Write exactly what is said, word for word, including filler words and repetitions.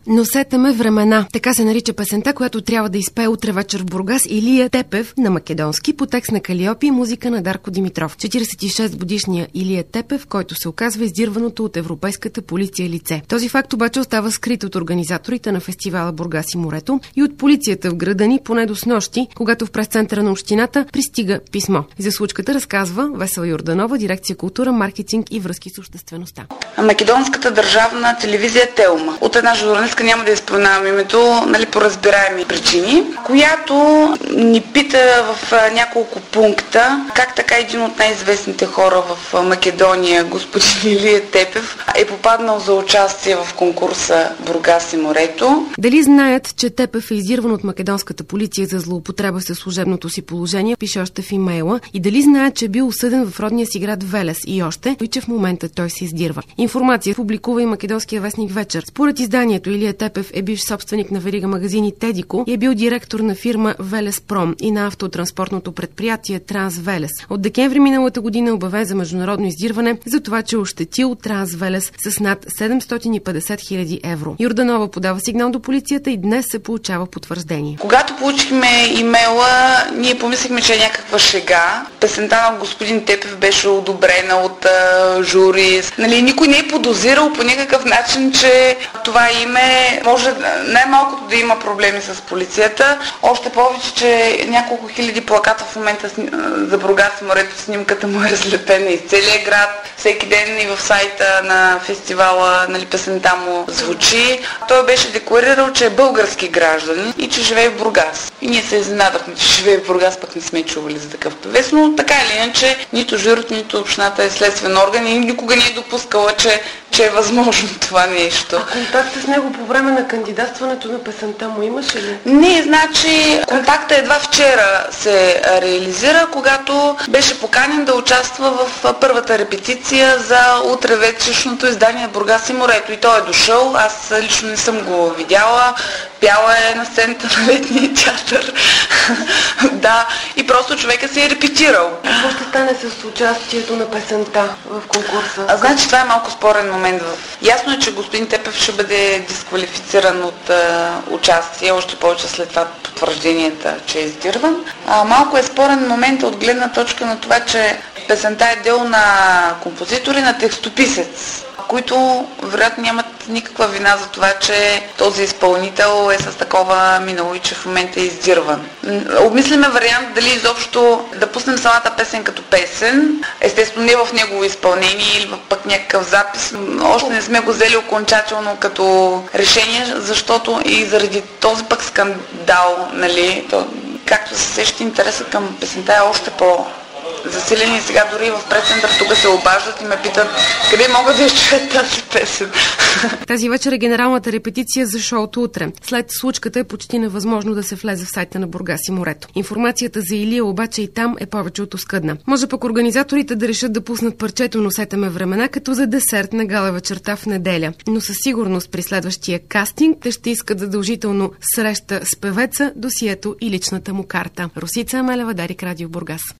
Носете времена. Така се нарича песента, която трябва да изпее утре вечер в Бургас Илия Тепев на македонски по текст на Калиопи и музика на Дарко Димитров. четиридесет и шест годишния Илия Тепев, който се оказва издирваното от европейската полиция лице. Този факт обаче остава скрит от организаторите на фестивала Бургас и морето и от полицията в града ни поне до снощи, когато в пресцентъра на общината пристига писмо. За случката разказва Весела Йорданова, дирекция култура, маркетинг и връзки с обществеността. Македонската държавна телевизия Телма. От една журналистка, няма да изпълнявам името, нали, по разбираеми причини, която ни пита в няколко пункта как така един от най-известните хора в Македония, господин Илия Тепев, е попаднал за участие в конкурса Бургас и морето. Дали знаят, че Тепев е издирван от македонската полиция за злоупотреба със служебното си положение, пише още в имейла, и дали знаят, че е бил осъден в родния си град Велес и още, и че в момента той се издирва. Информация публикува и македонския вестник Вечер. Според изданието, Илия Тепев е бивш собственик на верига магазини Тедико и е бил директор на фирма Велес Пром и на автотранспортното предприятие Транс Велес. От декември миналата година е обявен за международно издирване за това, че е ощетил Транс Велес с над седемстотин и петдесет хиляди евро. Йорданова подава сигнал до полицията и днес се получава потвърждение. Когато получихме имейла, ние помислихме, че е някаква шега. Песента на господин Тепев беше одобрена от а, жури. Нали, никой не е подозирал по никакъв начин, че това име може най-малкото да има проблеми с полицията. Още повече, че няколко хиляди плаката в момента за Бургас и морето, снимката му е разлепена из целия град. Всеки ден и в сайта на фестивала, нали, песента му звучи. Той беше декларирал, че е български гражданин и че живее в Бургас. И ние се изненадахме, че живее в Бургас, пък не сме чували за такъв певец, но така или иначе, нито журито, нито общината е следствен орган и никога не е допускала, че, че е възможно това нещо. А контакт с него по време на кандидатстването на песента му имаше ли? Не, значи контакта едва вчера се реализира, когато беше поканен да участва в първата репетиция за утре вечершното издание Бургас и морето. И той е дошъл, аз лично не съм го видяла, пяла е на сцената на летния театър. Да, и просто човека се е репетирал. Какво ще стане с участието на песента в конкурса? А, значи това е малко спорен момент. Ясно е, че господин Тепев ще бъде дисквалифициран от а, участие, още повече след това потвържденията, че е издирван. А, малко е спорен момент от гледна точка на това, че песента е дело на композитори, на текстописец, които вероятно нямат никаква вина за това, че този изпълнител е с такова минало и че в момента е издирван. Обмислиме вариант дали изобщо да пуснем самата песен като песен, естествено не в негово изпълнение или пък някакъв запис. Още не сме го взели окончателно като решение, защото и заради този пък скандал, нали, то, както се сеща, интересът към песента е още по- засилени. Сега дори в пресцентър тук се обаждат и ме питат къде могат да изчуят тази песен. Тази вечер е генералната репетиция за шоуто утре. След случката е почти невъзможно да се влезе в сайта на Бургас и морето. Информацията за Илия обаче и там е повече от оскъдна. Може пък организаторите да решат да пуснат парчето "Носете времена" като за десерт на гала вечерта в неделя. Но със сигурност при следващия кастинг те ще искат задължително среща с певеца, досието и личната му карта. Росица Амелева, Дарик, Радио Бургас.